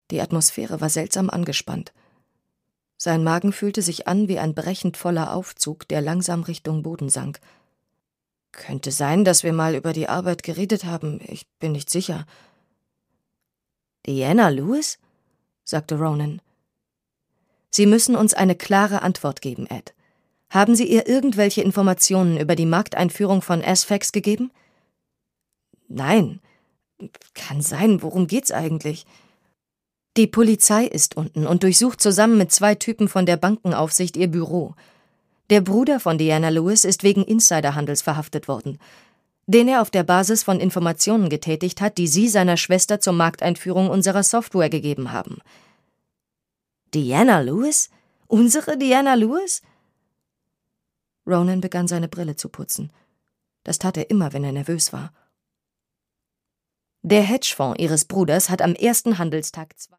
Die Atmosphäre war seltsam angespannt. Sein Magen fühlte sich an wie ein brechend voller Aufzug, der langsam Richtung Boden sank. »Könnte sein, dass wir mal über die Arbeit geredet haben. Ich bin nicht sicher.« »Deanna Lewis?« sagte Ronan. »Sie müssen uns eine klare Antwort geben, Ed. Haben Sie ihr irgendwelche Informationen über die Markteinführung von Asphyx gegeben?« »Nein. Kann sein. Worum geht's eigentlich?« »Die Polizei ist unten und durchsucht zusammen mit 2 Typen von der Bankenaufsicht ihr Büro. Der Bruder von Deanna Lewis ist wegen Insiderhandels verhaftet worden, den er auf der Basis von Informationen getätigt hat, die Sie seiner Schwester zur Markteinführung unserer Software gegeben haben.« »Deanna Lewis? Unsere Deanna Lewis?« Ronan begann seine Brille zu putzen. Das tat er immer, wenn er nervös war. »Der Hedgefonds Ihres Bruders hat am ersten Handelstag